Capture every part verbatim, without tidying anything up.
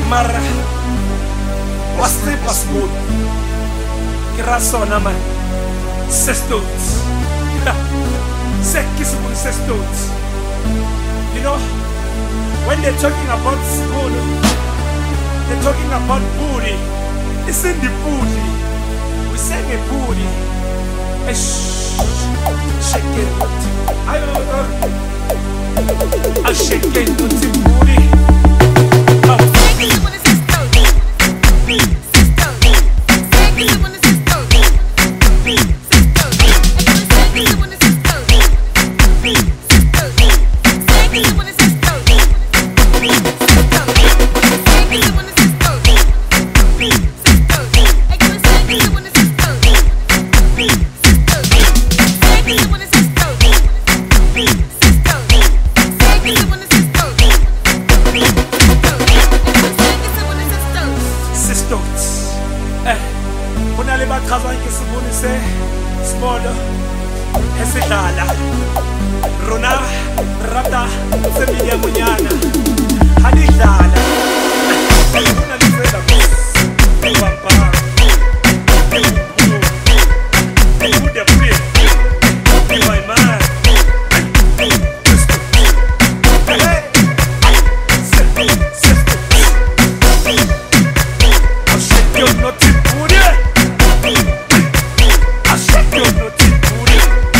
Mara Wasti passport Kirasona man Sestot Sekismun Sestot. You know, when they're talking about school, they're talking about booty. It's in the booty. We sang a booty. A shake it. I I shake it to the booty. Rona rata semilla muñana Hadidala Una lisera Pampa Ude prie My man Hey Sesto I shake your naughty booty I shake your naughty booty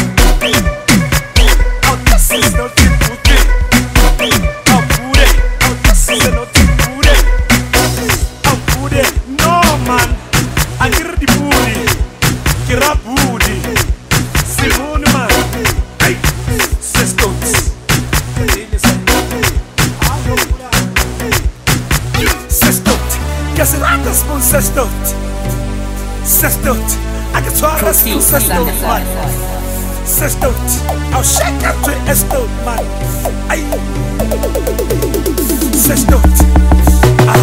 It's not too booty. I'll put it. Oh, this is not too booty. I'll put it. No man. I get the booty. Get up booty. Simone man. Hey, Sestot. Sestot. Guess it I'm the spoon Sestot. Sestot. I can try the spoon Sestot man. Sestot, I'll shake up to Estot, man. Aye. Sestot, ah.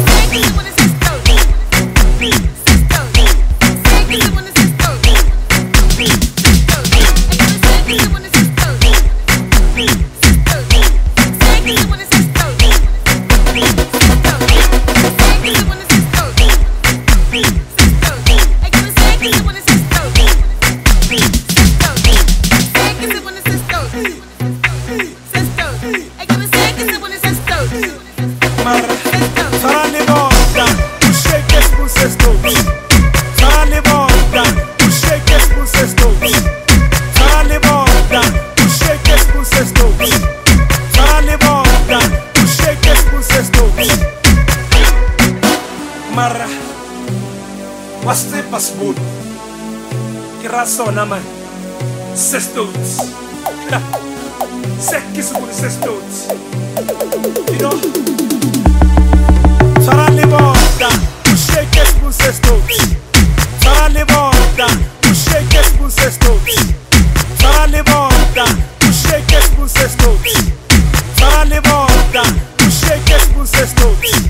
Mara Wasti passport Kirasona man Sestot Sekismun Sestot. You know Sarali borda Shake spoon Sestot. Sarali borda Shake spoon Sestot. Sarali borda Shake spoon Sestot. Sarali borda Shake spoon Sestot.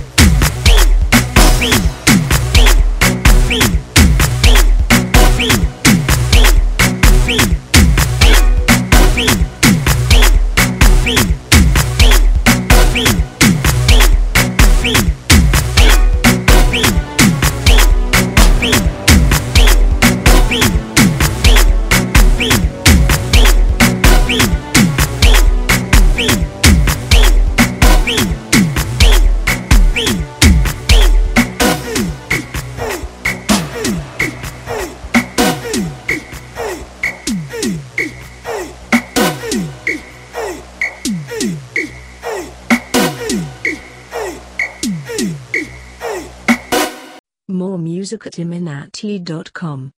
More music at iminati dot com.